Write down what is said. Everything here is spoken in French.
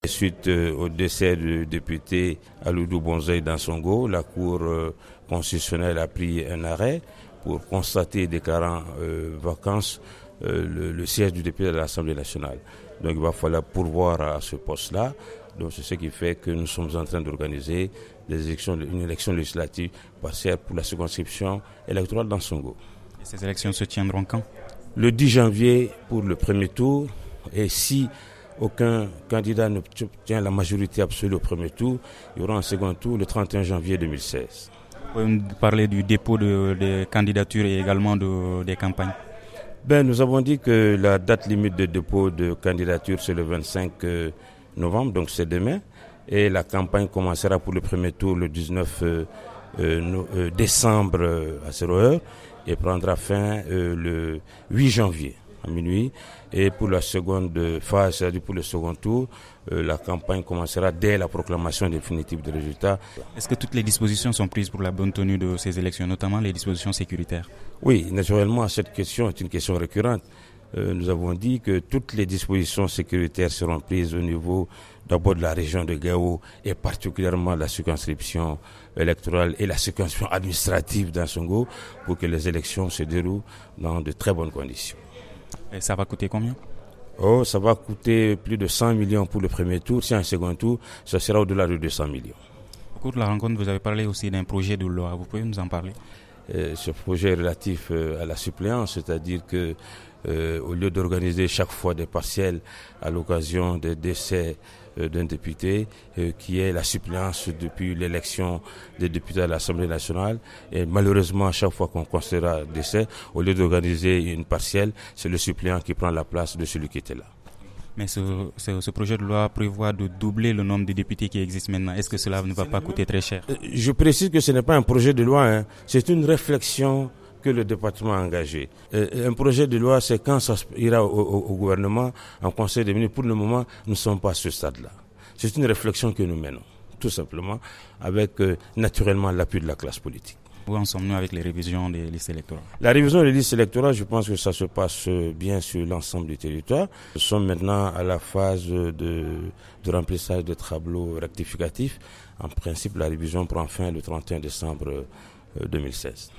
Suite au décès du député Aloudou Bonzeï Dansongo, la Cour constitutionnelle a pris un arrêt pour constater, déclarant vacance, le siège du député de l'Assemblée nationale. Donc il va falloir pourvoir à ce poste-là. Donc c'est ce qui fait que nous sommes en train d'organiser une élection législative partielle pour la circonscription électorale d'Ansongo. Et ces élections se tiendront quand? Le 10 janvier pour le premier tour. Et si aucun candidat n'obtient la majorité absolue au premier tour, il y aura un second tour le 31 janvier 2016. Vous pouvez nous parler du dépôt des candidatures et également des campagnes? Nous avons dit que la date limite de dépôt de candidature c'est le 25 novembre, donc c'est demain. Et la campagne commencera pour le premier tour le 19 décembre à 0h et prendra fin le 8 janvier à minuit. Et pour la seconde phase, c'est-à-dire pour le second tour, la campagne commencera dès la proclamation définitive des résultats. Est-ce que toutes les dispositions sont prises pour la bonne tenue de ces élections, notamment les dispositions sécuritaires? Oui, naturellement, cette question est une question récurrente. Nous avons dit que toutes les dispositions sécuritaires seront prises au niveau d'abord de la région de Gao et particulièrement la circonscription électorale et la circonscription administrative d'Ansongo pour que les élections se déroulent dans de très bonnes conditions. Et ça va coûter combien? Ça va coûter plus de 100 millions pour le premier tour. Si un second tour, ça sera au-delà de 200 millions. Au cours de la rencontre, vous avez parlé aussi d'un projet de loi. Vous pouvez nous en parler? Ce projet est relatif à la suppléance, c'est-à-dire que au lieu d'organiser chaque fois des partiels à l'occasion des décès d'un député, qui est la suppléance depuis l'élection des députés à l'Assemblée nationale. Et malheureusement, à chaque fois qu'on considère un décès, au lieu d'organiser une partielle, c'est le suppléant qui prend la place de celui qui était là. Mais ce projet de loi prévoit de doubler le nombre de députés qui existent maintenant. Est-ce que cela ne va pas coûter très cher? Je précise que ce n'est pas un projet de loi, c'est une réflexion que le département a engagé. Un projet de loi, c'est quand ça ira au gouvernement, en conseil des ministres. Pour le moment, nous ne sommes pas à ce stade-là. C'est une réflexion que nous menons, tout simplement, avec naturellement l'appui de la classe politique. Où en sommes-nous avec les révisions des listes électorales? La révision des listes électorales, je pense que ça se passe bien sur l'ensemble du territoire. Nous sommes maintenant à la phase de remplissage des tableaux rectificatifs. En principe, la révision prend fin le 31 décembre 2016.